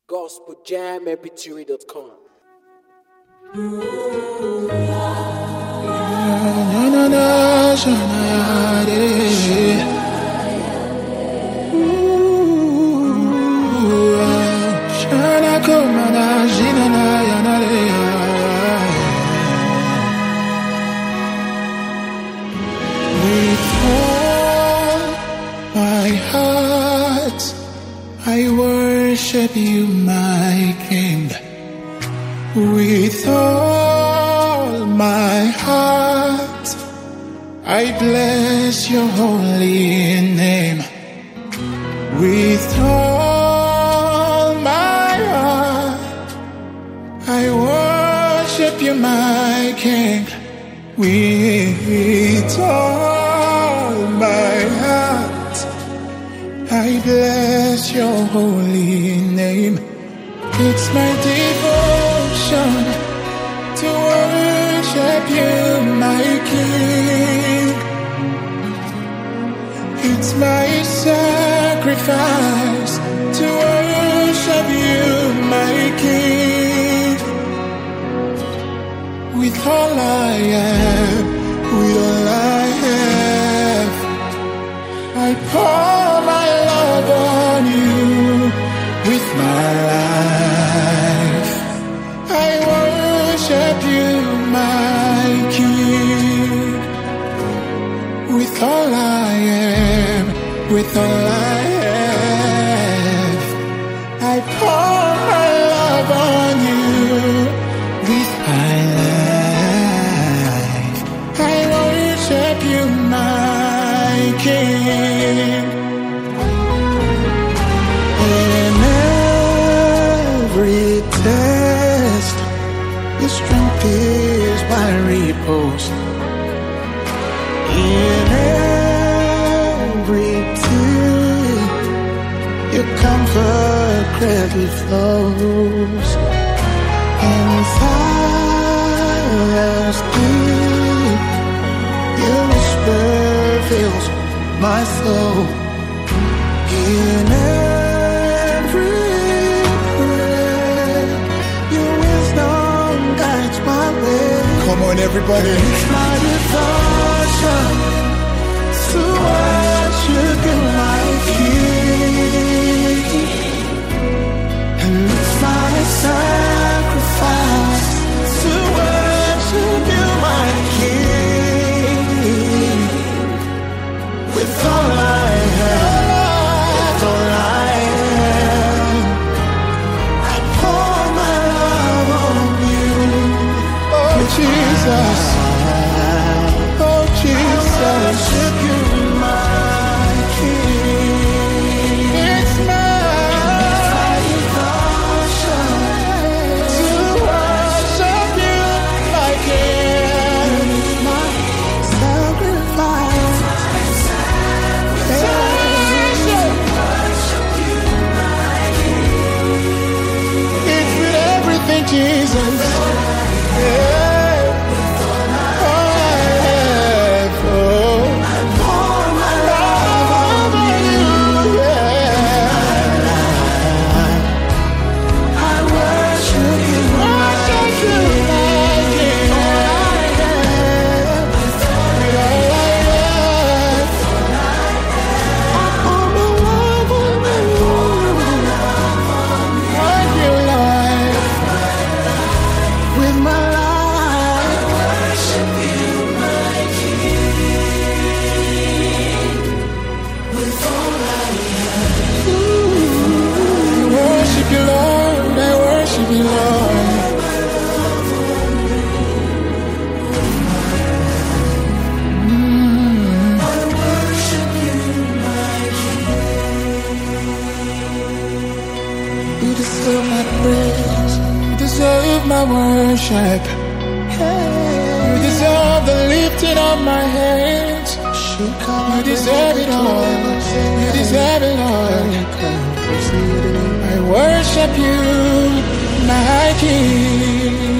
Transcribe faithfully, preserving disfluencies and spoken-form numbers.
gospel jam m p three dot com. With all my heart, I worship you, my King. With all my heart, I bless your holy name. With all my heart, I worship you, my King. With all my heart, I bless your holy name. It's my devotion to worship you, my King. It's my sacrifice to worship you, my King. With all I am, with all I have, I pour my love on you. With my life, I worship you, my King. With all I am, with all I have, I pour my love on you. With my life, I worship you, my King. In every test, your strength is my repose. In every tear, your comfort greatly flows. In silence deep, your whisper fills my soul. In every breath, your wisdom guides my way. Come on, everybody. It's my devotion to worship you, my King. And it's my sacrifice to worship you, my King. With all I have, with all I am, I pour my love on you. Oh Jesus, oh Jesus, I worship you, my King. It's my devotion to worship you, my King. It's my sacrifice. It's with everything, Jesus. Yeah. All I have, oh. I pour my love on you. Yeah. I worship you, my King. All I have, with all I have, I pour my love on you. On you, Lord. With my life, I worship you, my King. With all I have, I worship you, Lord. I worship you, Lord. Mm. I worship you, my King. You deserve my praise. You deserve my worship. You deserve the lifting of my hands. You deserve it all. You deserve it all. I worship you, my King.